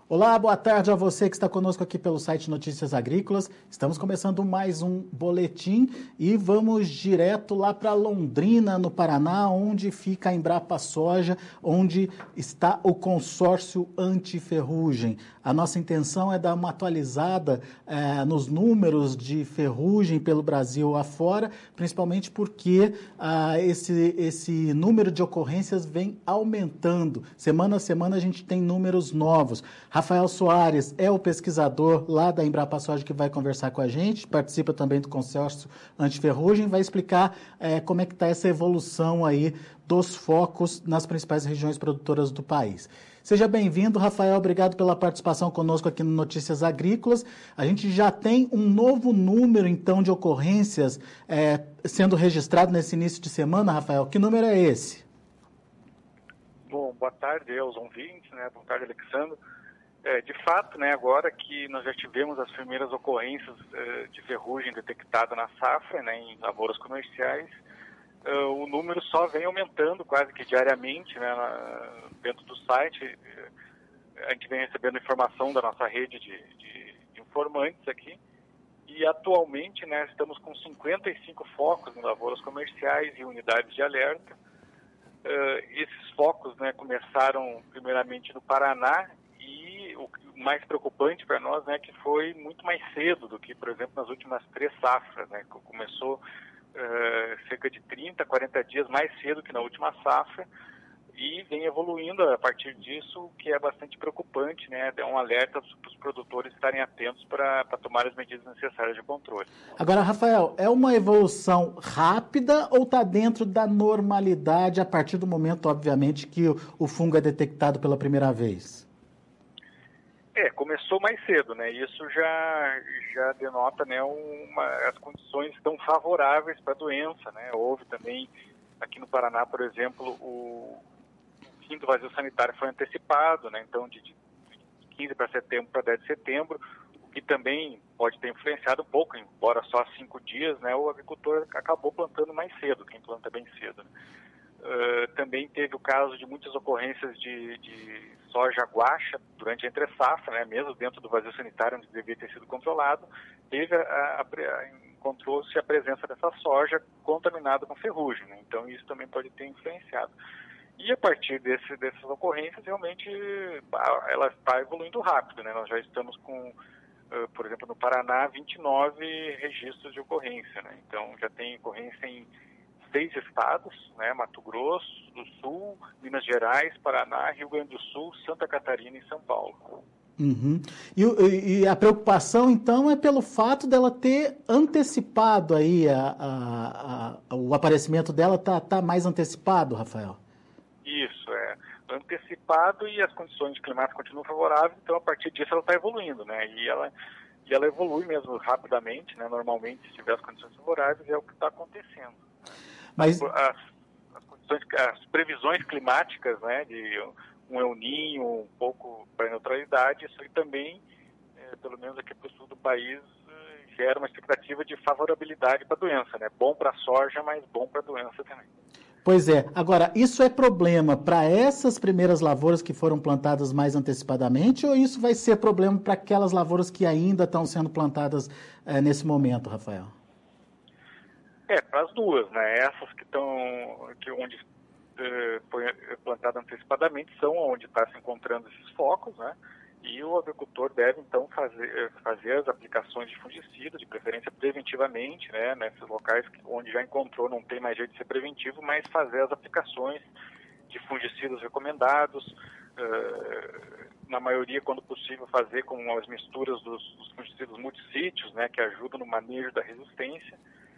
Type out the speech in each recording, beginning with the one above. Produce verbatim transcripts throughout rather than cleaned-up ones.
Olá, boa tarde a você que está conosco aqui pelo site Notícias Agrícolas. Estamos começando mais um boletim e vamos direto lá para Londrina, no Paraná, onde fica a Embrapa Soja, onde está o consórcio anti-ferrugem. A nossa intenção é dar uma atualizada eh, nos números de ferrugem pelo Brasil afora, principalmente porque ah, esse, esse número de ocorrências vem aumentando. Semana a semana a gente tem números novos. Rafael Soares é o pesquisador lá da Embrapa Soja que vai conversar com a gente, participa também do consórcio anti-ferrugem, vai explicar eh, como é que está essa evolução aí dos focos nas principais regiões produtoras do país. Seja bem-vindo, Rafael, obrigado pela participação conosco aqui no Notícias Agrícolas. A gente já tem um novo número, então, de ocorrências eh, sendo registrado nesse início de semana, Rafael. Que número é esse? Bom, boa tarde aos ouvintes, né? Boa tarde, Alexandre. É, de fato, né, agora que nós já tivemos as primeiras ocorrências uh, de ferrugem detectada na safra, né, em lavouras comerciais, uh, o número só vem aumentando quase que diariamente, né, na, dentro do site. Uh, a gente vem recebendo informação da nossa rede de, de, de informantes aqui e atualmente, né, estamos com cinquenta e cinco focos em lavouras comerciais e unidades de alerta. Uh, esses focos, né, começaram primeiramente no Paraná. E o mais preocupante para nós, né, que foi muito mais cedo do que, por exemplo, nas últimas três safras, né, que começou uh, cerca de trinta, quarenta dias mais cedo que na última safra e vem evoluindo a partir disso, o que é bastante preocupante, né, é um alerta para os produtores estarem atentos para tomar as medidas necessárias de controle. Agora, Rafael, é uma evolução rápida ou está dentro da normalidade a partir do momento, obviamente, que o, o fungo é detectado pela primeira vez? É, começou mais cedo, né? Isso já, já denota, né, uma, as condições tão favoráveis para a doença, né? Houve também, aqui no Paraná, por exemplo, o fim do vazio sanitário foi antecipado, né? Então, de, de quinze para setembro para dez de setembro, o que também pode ter influenciado um pouco, embora só cinco dias, né? O agricultor acabou plantando mais cedo, quem planta bem cedo, né? Uh, também teve o caso de muitas ocorrências de, de soja guaxa durante a entre-safra, né, mesmo dentro do vazio sanitário, onde devia ter sido controlado, teve a, a, a, encontrou-se a presença dessa soja contaminada com ferrugem, né, então isso também pode ter influenciado. E a partir desse, dessas ocorrências, realmente, ela está evoluindo rápido, né, nós já estamos com, uh, por exemplo, no Paraná, vinte e nove registros de ocorrência, né, então já tem ocorrência em seis estados, né, Mato Grosso do Sul, Minas Gerais, Paraná, Rio Grande do Sul, Santa Catarina e São Paulo. Uhum. E, e a preocupação, então, é pelo fato dela ter antecipado aí, a, a, a, o aparecimento dela está tá mais antecipado, Rafael? Isso, é. Antecipado e as condições climáticas continuam favoráveis, então a partir disso ela está evoluindo, né, e ela, e ela evolui mesmo rapidamente, né, normalmente se tiver as condições favoráveis é o que está acontecendo. Mas... As, as, condições, as previsões climáticas, né, de um El Niño, um pouco para neutralidade, isso aí também, é, pelo menos aqui para o sul do país, é, gera uma expectativa de favorabilidade para a doença, né? Bom para a soja, mas bom para a doença também. Pois é. Agora, isso é problema para essas primeiras lavouras que foram plantadas mais antecipadamente ou isso vai ser problema para aquelas lavouras que ainda estão sendo plantadas é, nesse momento, Rafael? É, para as duas, né? Essas que estão, que onde eh, foi plantada antecipadamente são onde está se encontrando esses focos, né? E o agricultor deve, então, fazer, fazer as aplicações de fungicida, de preferência preventivamente, né? Nesses locais onde já encontrou, não tem mais jeito de ser preventivo, mas fazer as aplicações de fungicidas recomendados, uh, na maioria, quando possível, fazer com as misturas dos, dos fungicidas multissítios, né? Que ajudam no manejo da resistência.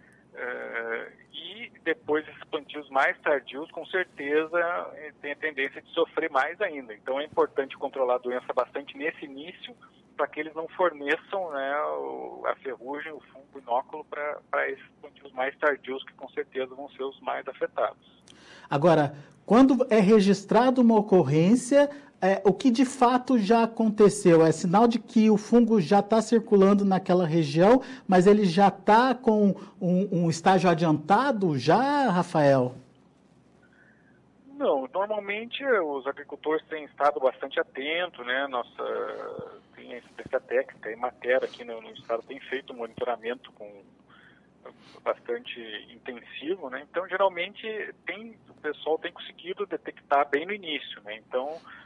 Uh, e depois esses plantios mais tardios, com certeza, tem a tendência de sofrer mais ainda. Então é importante controlar a doença bastante nesse início, para que eles não forneçam, né, o, a ferrugem, o fungo inóculo para esses plantios mais tardios, que com certeza vão ser os mais afetados. Agora, quando é registrada uma ocorrência, é, o que de fato já aconteceu? É sinal de que o fungo já está circulando naquela região, mas ele já está com um, um estágio adiantado já, Rafael? Não, normalmente os agricultores têm estado bastante atentos, né? Nossa, tem a assistência técnica e matéria aqui no, no estado tem feito um monitoramento com bastante intensivo, né? Então, geralmente, tem, o pessoal tem conseguido detectar bem no início, né? Então,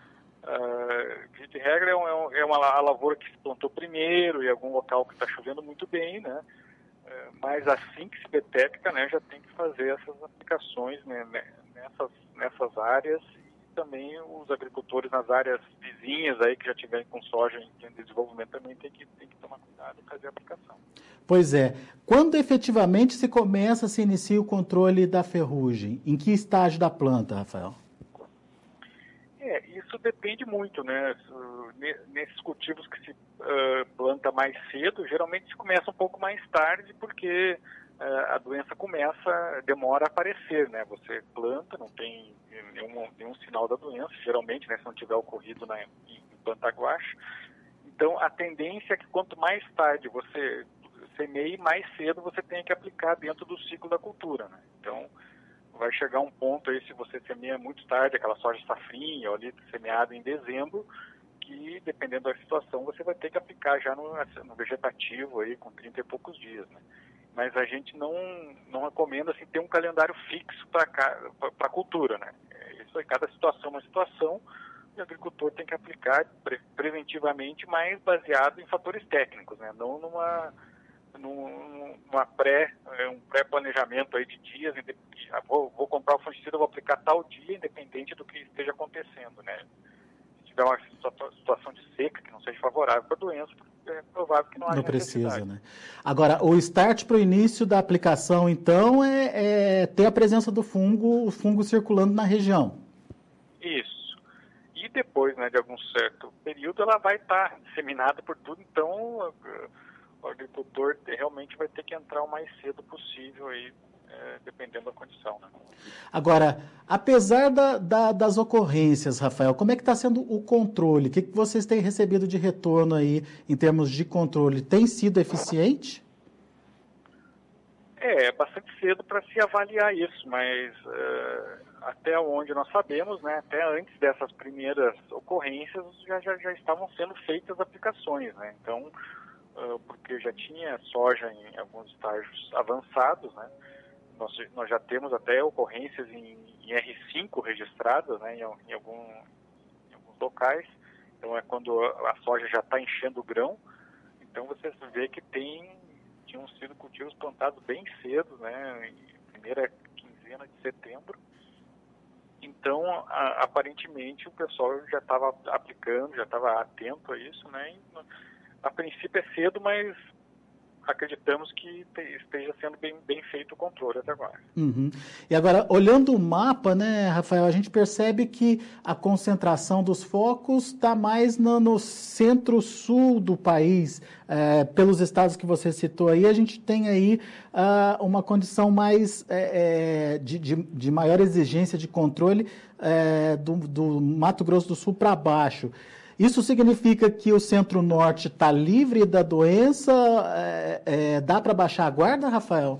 uh, de regra, é, um, é uma a lavoura que se plantou primeiro e algum local que está chovendo muito bem, né? Uh, mas assim que se detecta, né, já tem que fazer essas aplicações, né, nessas, nessas áreas, e também os agricultores nas áreas vizinhas aí que já tiverem com soja em desenvolvimento também tem que, tem que tomar cuidado e fazer a aplicação. Pois é. Quando efetivamente se começa, se inicia o controle da ferrugem? Em que estágio da planta, Rafael? É, isso depende muito, né? Nesses cultivos que se uh, planta mais cedo, geralmente se começa um pouco mais tarde, porque uh, a doença começa, demora a aparecer, né? Você planta, não tem nenhum, nenhum sinal da doença, geralmente, né, se não tiver ocorrido na, em, em planta guache. Então, a tendência é que quanto mais tarde você semeie, mais cedo você tem que aplicar dentro do ciclo da cultura, né? Então, vai chegar um ponto aí, se você semeia muito tarde, aquela soja safrinha, ou ali semeada em dezembro, que dependendo da situação, você vai ter que aplicar já no, no vegetativo aí com trinta e poucos dias, né? Mas a gente não, não recomenda assim, ter um calendário fixo para a cultura, né? Isso aí, cada situação é uma situação, e o agricultor tem que aplicar pre preventivamente, mas baseado em fatores técnicos, né? Não numa... numa pré, um pré-planejamento aí de dias, vou, vou comprar o fungicida, vou aplicar tal dia, independente do que esteja acontecendo, né? Se tiver uma situação de seca que não seja favorável para a doença, é provável que não haja Não precisa, necessidade. né? Agora, o start para o início da aplicação, então, é, é ter a presença do fungo, o fungo circulando na região. Isso. E depois, né, de algum certo período, ela vai estar disseminada por tudo, então o agricultor realmente vai ter que entrar o mais cedo possível aí, é, dependendo da condição, né? Agora, apesar da, da, das ocorrências, Rafael, como é que está sendo o controle? O que, que vocês têm recebido de retorno aí em termos de controle? Tem sido eficiente? É, é bastante cedo para se avaliar isso, mas uh, até onde nós sabemos, né, até antes dessas primeiras ocorrências, já, já, já estavam sendo feitas aplicações, né? Então, Uh, porque já tinha soja em alguns estágios avançados, né? Nós, nós já temos até ocorrências em, em R cinco registradas, né, em, em, algum, em alguns locais. Então é quando a, a soja já está enchendo o grão. Então você vê que tem, tinham sido cultivos plantados bem cedo, né, em primeira quinzena de setembro. Então, a, aparentemente, o pessoal já estava aplicando, já estava atento a isso, né? E, a princípio é cedo, mas acreditamos que esteja sendo bem, bem feito o controle até agora. Uhum. E agora, olhando o mapa, né, Rafael, a gente percebe que a concentração dos focos está mais no, no centro-sul do país. É, pelos estados que você citou aí, a gente tem aí uh, uma condição mais é, é, de, de, de maior exigência de controle é, do, do Mato Grosso do Sul para baixo. Isso significa que o centro-norte está livre da doença? É, é, dá para baixar a guarda, Rafael?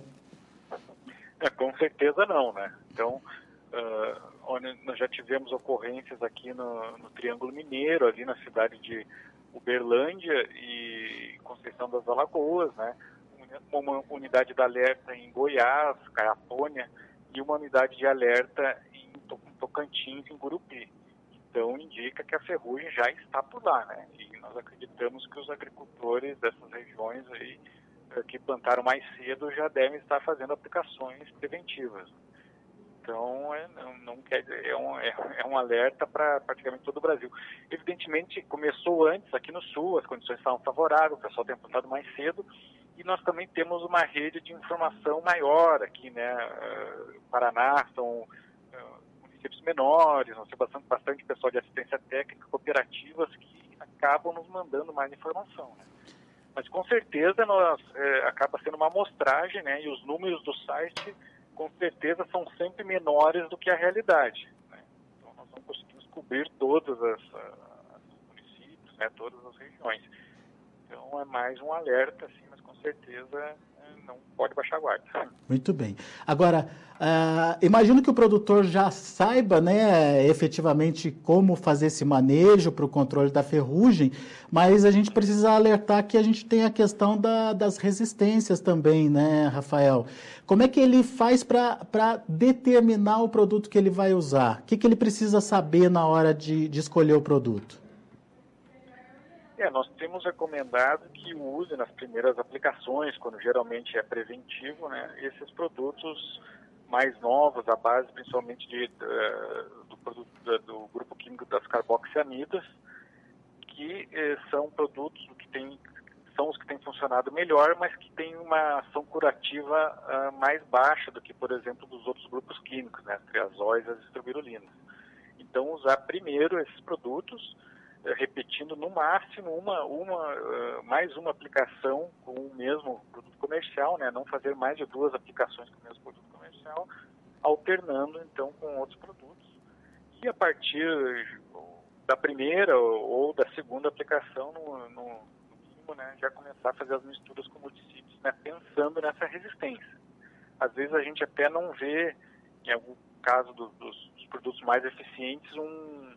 É, com certeza não, né? Então, uh, onde nós já tivemos ocorrências aqui no, no Triângulo Mineiro, ali na cidade de Uberlândia e Conceição das Alagoas, né? Uma unidade de alerta em Goiás, Caiapônia, e uma unidade de alerta em Tocantins, em Gurupi. Então, indica que a ferrugem já está por lá, né? E nós acreditamos que os agricultores dessas regiões aí, que plantaram mais cedo, já devem estar fazendo aplicações preventivas. Então, é, não, não quer dizer, é, um, é, é um alerta para praticamente todo o Brasil. Evidentemente, começou antes, aqui no Sul, as condições estavam favoráveis, o pessoal tem plantado mais cedo, e nós também temos uma rede de informação maior aqui, né? Uh, Paraná, são... Uh, menores, nós temos bastante, bastante pessoal de assistência técnica, cooperativas que acabam nos mandando mais informação, né? Mas com certeza nós, é, acaba sendo uma amostragem, né? E os números do site com certeza são sempre menores do que a realidade, né? Então nós não conseguimos cobrir todos os municípios, né? Todas as regiões. Então é mais um alerta, assim, mas com certeza não pode baixar a guarda. Muito bem. Agora, uh, imagino que o produtor já saiba, né, efetivamente como fazer esse manejo para o controle da ferrugem, mas a gente precisa alertar que a gente tem a questão da, das resistências também, né, Rafael? Como é que ele faz para determinar o produto que ele vai usar? O que, que ele precisa saber na hora de, de escolher o produto? É, nós temos recomendado que use nas primeiras aplicações, quando geralmente é preventivo, né, esses produtos mais novos, à base principalmente de, uh, do, produto, uh, do grupo químico das carboxiamidas, que uh, são produtos que tem, são os que têm funcionado melhor, mas que têm uma ação curativa uh, mais baixa do que, por exemplo, dos outros grupos químicos, né, as triazóis e as estrobirulinas. Então, usar primeiro esses produtos, repetindo no máximo uma, uma, uh, mais uma aplicação com o mesmo produto comercial, né? Não fazer mais de duas aplicações com o mesmo produto comercial, alternando então com outros produtos. E a partir da primeira ou da segunda aplicação, no, no, no mínimo, né, já começar a fazer as misturas com multissítios, né, pensando nessa resistência. Às vezes a gente até não vê, em algum caso do, dos, dos produtos mais eficientes, um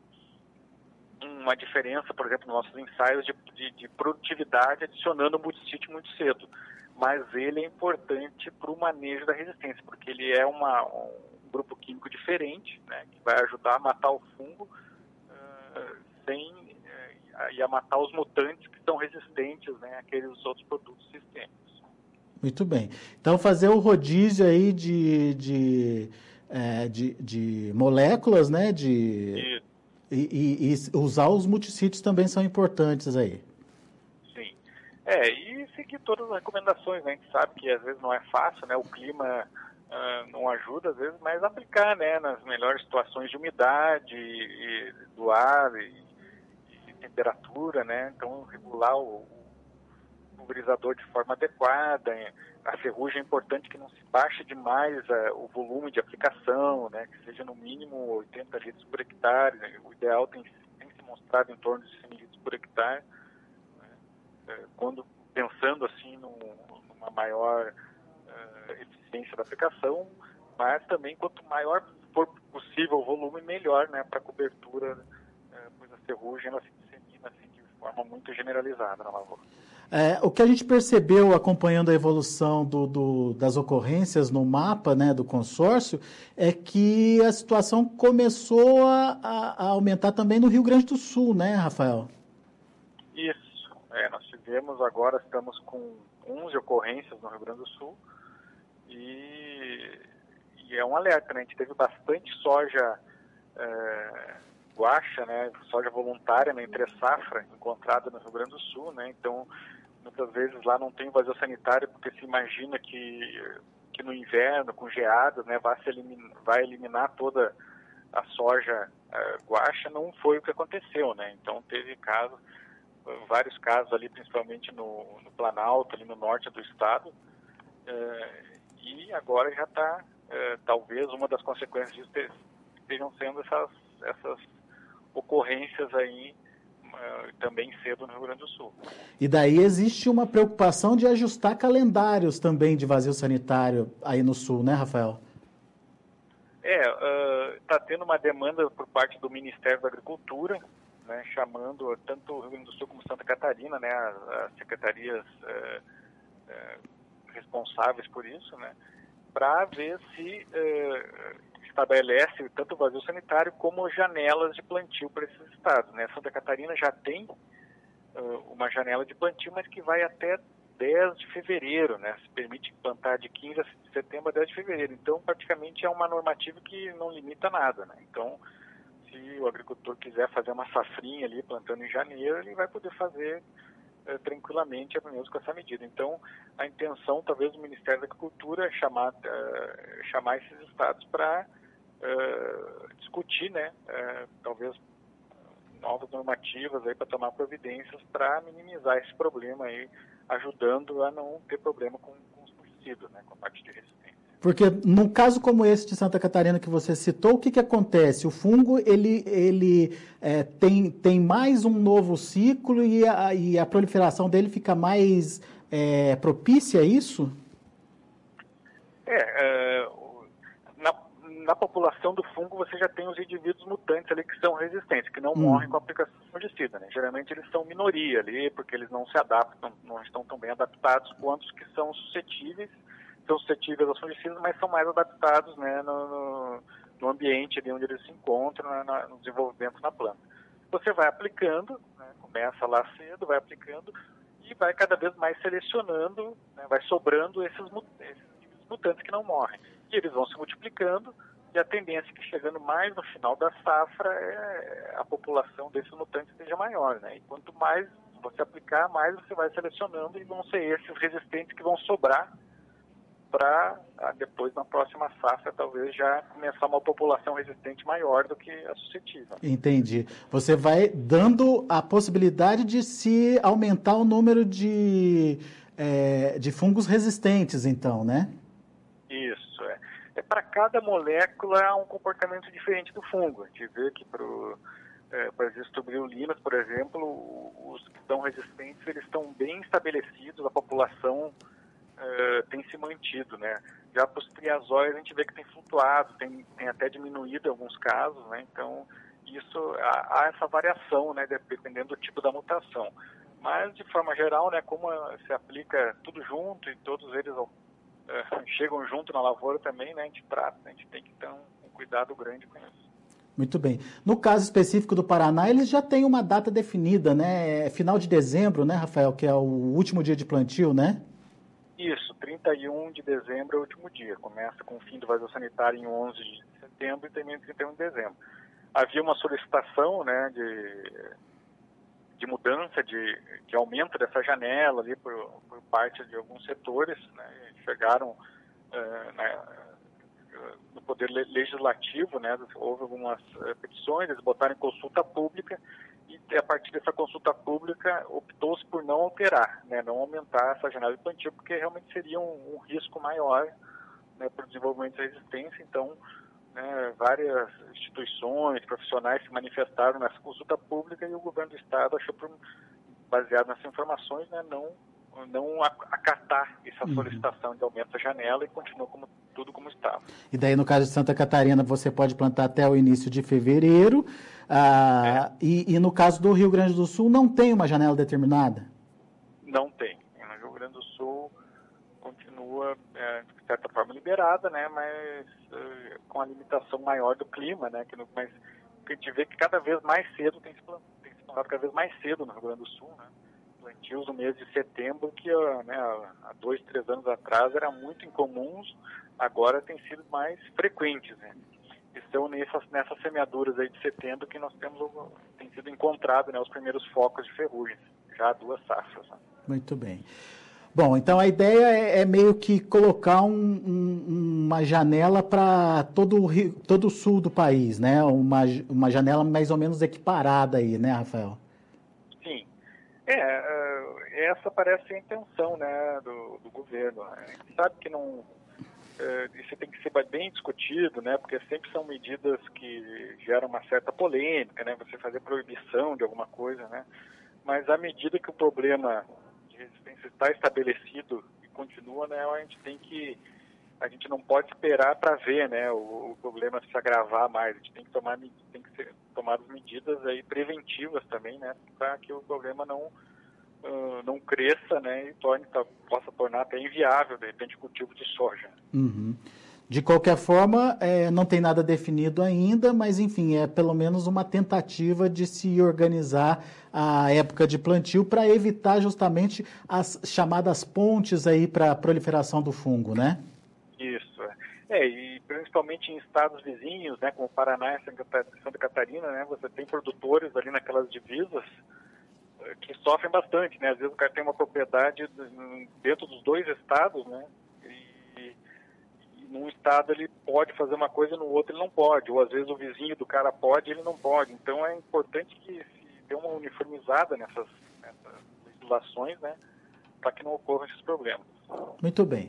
uma diferença, por exemplo, nos nossos ensaios de, de, de produtividade adicionando o multissítio muito cedo. Mas ele é importante para o manejo da resistência, porque ele é uma, um grupo químico diferente, né, que vai ajudar a matar o fungo uh, sem, uh, e a matar os mutantes que são resistentes, né, àqueles outros produtos sistêmicos. Muito bem. Então, fazer o rodízio aí de, de, é, de, de moléculas, né, de... E, E, e, e usar os multissítios também são importantes aí. Sim. É, e seguir todas as recomendações, né? A gente sabe que às vezes não é fácil, né? O clima uh, não ajuda, às vezes, mas aplicar, né? Nas melhores situações de umidade e, do ar e, e temperatura, né? Então, regular o, o pulverizador de forma adequada. A ferrugem é importante que não se baixe demais uh, o volume de aplicação, né? Que seja no mínimo oitenta litros por hectare. Né? O ideal tem, tem se mostrado em torno de cem litros por hectare. Né? Uh, quando pensando assim num, numa maior uh, eficiência da aplicação, mas também quanto maior for possível o volume, melhor, né? Para a cobertura, uh, pois a ferrugem ela se dissemina assim, de forma muito generalizada na lavoura. É, o que a gente percebeu acompanhando a evolução do, do, das ocorrências no mapa, né, do consórcio é que a situação começou a, a, a aumentar também no Rio Grande do Sul, né, Rafael? Isso. É, nós tivemos agora, estamos com onze ocorrências no Rio Grande do Sul e, e é um alerta, né? A gente teve bastante soja é, guaxa, né, soja voluntária, né, entre safra encontrada no Rio Grande do Sul, né? Então muitas vezes lá não tem vazio sanitário porque se imagina que, que no inverno, com geadas, né, vai, se eliminar, vai eliminar toda a soja uh, guaxa. Não foi o que aconteceu, né? Então teve casos, vários casos ali, principalmente no, no Planalto, ali no norte do estado, uh, e agora já está, uh, talvez uma das consequências disso estejam sendo essas, essas ocorrências aí, também cedo no Rio Grande do Sul. E daí existe uma preocupação de ajustar calendários também de vazio sanitário aí no Sul, né, Rafael? É, está uh, tendo uma demanda por parte do Ministério da Agricultura, né, chamando tanto o Rio Grande do Sul como Santa Catarina, né, as, as secretarias uh, uh, responsáveis por isso, né, para ver se uh, estabelece tanto o vazio sanitário como janelas de plantio para esses estados, né? Santa Catarina já tem uh, uma janela de plantio, mas que vai até dez de fevereiro, né? Se permite plantar de quinze de setembro a dez de fevereiro. Então, praticamente é uma normativa que não limita nada, né? Então, se o agricultor quiser fazer uma safrinha ali plantando em janeiro, ele vai poder fazer uh, tranquilamente, mesmo com essa medida. Então, a intenção, talvez, do Ministério da Agricultura é chamar, uh, chamar esses estados para Uh, discutir, né, uh, talvez novas normativas aí para tomar providências para minimizar esse problema aí, ajudando a não ter problema com, com os pesticidas, né, com a parte de resistência. Porque num caso como esse de Santa Catarina que você citou, o que que acontece? O fungo, ele, ele é, tem, tem mais um novo ciclo e a, e a proliferação dele fica mais é, propícia a isso? É, uh, na, na população do fungo você já tem os indivíduos mutantes ali que são resistentes, que não Hum. morrem com a aplicação de fungicida, né? Geralmente eles são minoria ali, porque eles não se adaptam, não estão tão bem adaptados quanto os que são suscetíveis, são suscetíveis aos fungicidas, mas são mais adaptados, né, no, no, no ambiente ali onde eles se encontram, né, na, no desenvolvimento na planta. Você vai aplicando, né, começa lá cedo, vai aplicando e vai cada vez mais selecionando, né, vai sobrando esses, esses mutantes que não morrem. E eles vão se multiplicando e a tendência é que chegando mais no final da safra é a população desses mutantes seja maior, né? E quanto mais você aplicar, mais você vai selecionando e vão ser esses resistentes que vão sobrar para depois, na próxima safra, talvez já começar uma população resistente maior do que a suscetível. Entendi. Você vai dando a possibilidade de se aumentar o número de, é, de fungos resistentes, então, né? Isso, é. é para cada molécula há um comportamento diferente do fungo. A gente vê que para é, as estubriolinas, por exemplo, os que estão resistentes, eles estão bem estabelecidos, a população Uh, tem se mantido, né? Já para os triazóis a gente vê que tem flutuado, tem, tem até diminuído em alguns casos, né? Então, isso, há, há essa variação, né? Dependendo do tipo da mutação. Mas, de forma geral, né? Como se aplica tudo junto e todos eles uh, chegam junto na lavoura também, né? A gente trata, a gente tem que ter um, um cuidado grande com isso. Muito bem. No caso específico do Paraná, eles já têm uma data definida, né? É final de dezembro, né, Rafael? Que é o último dia de plantio, né? Isso, trinta e um de dezembro é o último dia. Começa com o fim do vazio sanitário em onze de setembro e termina em trinta e um de dezembro. Havia uma solicitação, né, de, de mudança, de, de aumento dessa janela ali por, por parte de alguns setores, né, chegaram uh, na, no Poder Legislativo, né, houve algumas uh, petições, eles botaram em consulta pública e a partir dessa consulta pública optou-se por não alterar, né, não aumentar essa janela de plantio, porque realmente seria um, um risco maior, né, para o desenvolvimento de resistência. Então, né, várias instituições, profissionais se manifestaram nessa consulta pública e o governo do estado achou, por, baseado nessas informações, né, não, não acatar essa solicitação de aumento da janela e continuou como, tudo como estava. E daí, no caso de Santa Catarina, você pode plantar até o início de fevereiro. Ah, é. e, e no caso do Rio Grande do Sul, não tem uma janela determinada? Não tem. No Rio Grande do Sul continua, é, de certa forma, liberada, né, mas é, com a limitação maior do clima, né, que no, mas a gente vê que cada vez mais cedo tem se plantado, tem se plantado cada vez mais cedo no Rio Grande do Sul, né, plantios no mês de setembro que, né, há dois, três anos atrás eram muito incomuns, agora tem sido mais frequentes, né. Estão nessas, nessas semeaduras aí de setembro que nós temos, tem sido encontrado, né, os primeiros focos de ferrugem, já há duas safras. Né? Muito bem. Bom, então a ideia é, é meio que colocar um, um, uma janela para todo, todo o sul do país, né? Uma, uma janela mais ou menos equiparada aí, né, Rafael? Sim. É, essa parece a intenção, né, do, do governo. A gente sabe que não... isso tem que ser bem discutido, né? Porque sempre são medidas que geram uma certa polêmica, né? Você fazer proibição de alguma coisa, né? Mas à medida que o problema de resistência está estabelecido e continua, né? A gente tem que, a gente não pode esperar para ver, né? O, o problema se agravar mais. A gente tem que tomar, tem que ser tomadas medidas aí preventivas também, né? Para que o problema não Uh, não cresça, né, e torne, tá, possa tornar até inviável, de repente, o cultivo de soja. Uhum. De qualquer forma, é, não tem nada definido ainda, mas, enfim, é pelo menos uma tentativa de se organizar a época de plantio para evitar justamente as chamadas pontes aí para a proliferação do fungo, né? Isso, é. é, e principalmente em estados vizinhos, né, como Paraná e Santa Catarina, né, você tem produtores ali naquelas divisas que sofrem bastante, né? Às vezes o cara tem uma propriedade dentro dos dois estados, né? E, e num estado ele pode fazer uma coisa, no outro ele não pode. Ou às vezes o vizinho do cara pode e ele não pode. Então é importante que se dê uma uniformizada nessas, nessas legislações, né? Para que não ocorram esses problemas. Muito bem.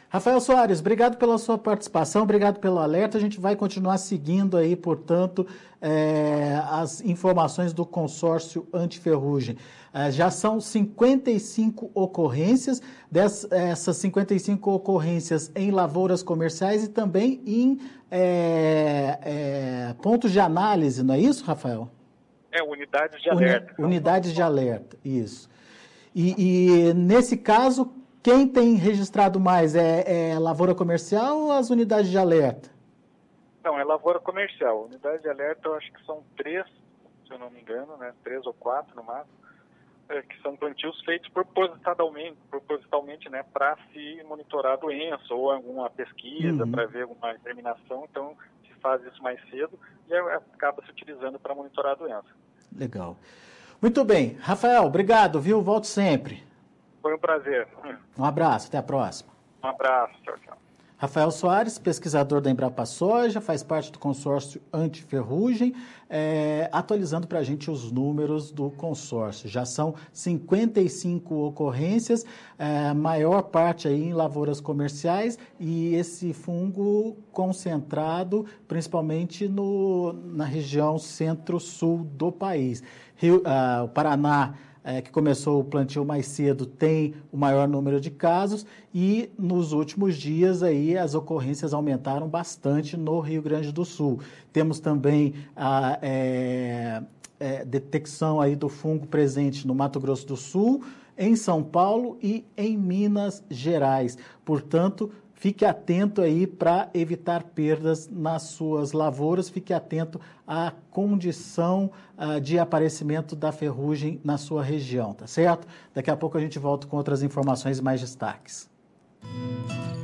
Rafael Soares, obrigado pela sua participação, obrigado pelo alerta. A gente vai continuar seguindo aí, portanto, é, as informações do consórcio antiferrugem. É, já são cinquenta e cinco ocorrências, dessas cinquenta e cinco ocorrências em lavouras comerciais e também em é, é, pontos de análise, não é isso, Rafael? É, unidades de alerta. Uni, unidades de alerta, isso. E, e nesse caso, quem tem registrado mais é, é lavoura comercial ou as unidades de alerta? Não, é lavoura comercial. Unidade de alerta eu acho que são três, se eu não me engano, né? Três ou quatro no máximo, é, que são plantios feitos propositalmente, propositalmente, né, para se monitorar a doença ou alguma pesquisa, uhum. para ver alguma germinação. Então, se faz isso mais cedo e acaba se utilizando para monitorar a doença. Legal. Muito bem. Rafael, obrigado, viu? Volto sempre. Foi um prazer. Um abraço, até a próxima. Um abraço, tchau, tchau. Rafael Soares, pesquisador da Embrapa Soja, faz parte do consórcio antiferrugem, é, atualizando para a gente os números do consórcio. Já são cinquenta e cinco ocorrências, é, maior parte aí em lavouras comerciais e esse fungo concentrado principalmente no, na região centro-sul do país. Rio, ah, o Paraná, É, que começou o plantio mais cedo, tem o maior número de casos e nos últimos dias aí as ocorrências aumentaram bastante no Rio Grande do Sul. Temos também a é, é, detecção aí do fungo presente no Mato Grosso do Sul, em São Paulo e em Minas Gerais. Portanto, fique atento aí para evitar perdas nas suas lavouras, fique atento à condição uh, de aparecimento da ferrugem na sua região, tá certo? Daqui a pouco a gente volta com outras informações e mais destaques.